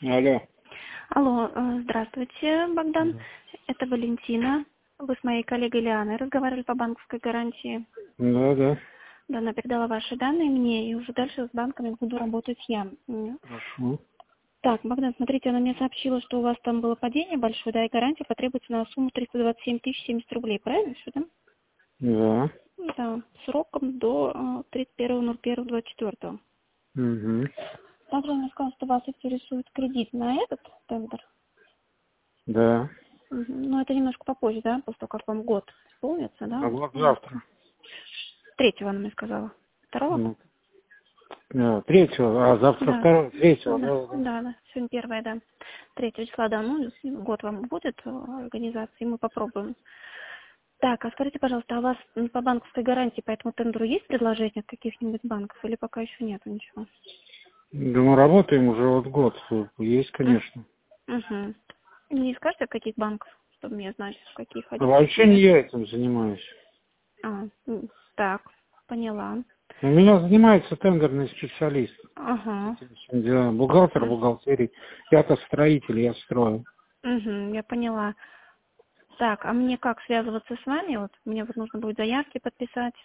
Алло. Алло, здравствуйте, Богдан. Мгм. Это Валентина. Вы с моей коллегой Лианой разговаривали по банковской гарантии. Да, да. Да, она передала ваши данные мне, и уже дальше с банками буду работать я. Хорошо. Так, Богдан, смотрите, она мне сообщила, что у вас там было падение большое, да, и гарантия потребуется на сумму 327 070 рублей, правильно все, да? Да. Да, сроком до 31.01.24. Угу. Также она сказала, что вас интересует кредит на этот тендер. Да. Но это немножко попозже, да, после того, как вам год исполнится, да, А вот вот исполнится. завтра. Третьего она мне сказала. Второго? Ну, да, третьего, а завтра Да. второго, третьего, Да, да, да. да, да. Сегодня первое, да. 3 числа, да, ну, год вам будет организации, мы попробуем. Так, а скажите, пожалуйста, а у вас по банковской гарантии по этому тендеру есть предложение от каких-нибудь банков или пока еще нету ничего? Да мы работаем уже вот год. Есть, конечно. Угу. Не скажете, от каких банков, чтобы мне знать, в какие А ходить вообще не посмотреть? я этим занимаюсь. Так, поняла. У меня занимается тендерный специалист. Ага. Этим всем делом. Бухгалтер, бухгалтерий. Я-то строитель, я строю. Я поняла. Так, а мне как связываться с вами? Вот мне вот нужно будет заявки подписать.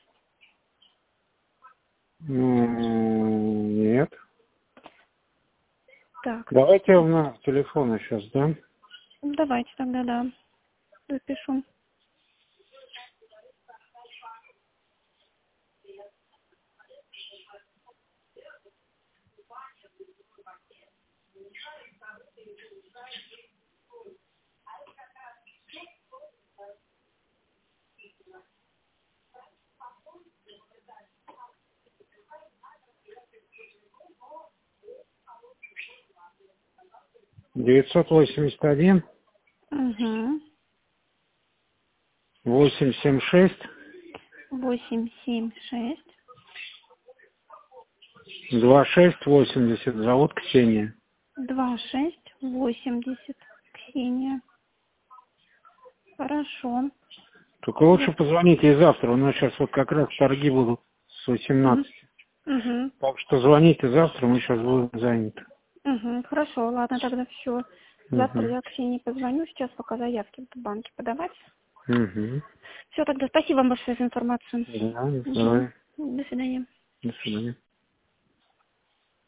Нет. Так, Давайте я на телефон сейчас, да? давайте тогда, да, запишу. «981 Угу. 876 876 2680». Зовут Ксения. 2680. Ксения. Хорошо. Только лучше позвоните и завтра. У нас сейчас вот как раз торги будут с 18. Угу. Так что звоните завтра, мы сейчас будем заняты. Хорошо, ладно, тогда все. Завтра Угу. я Ксении позвоню, сейчас пока заявки в банке подавать. Угу. Все, тогда спасибо вам большое за информацию. Да, Угу. давай. До свидания. До свидания.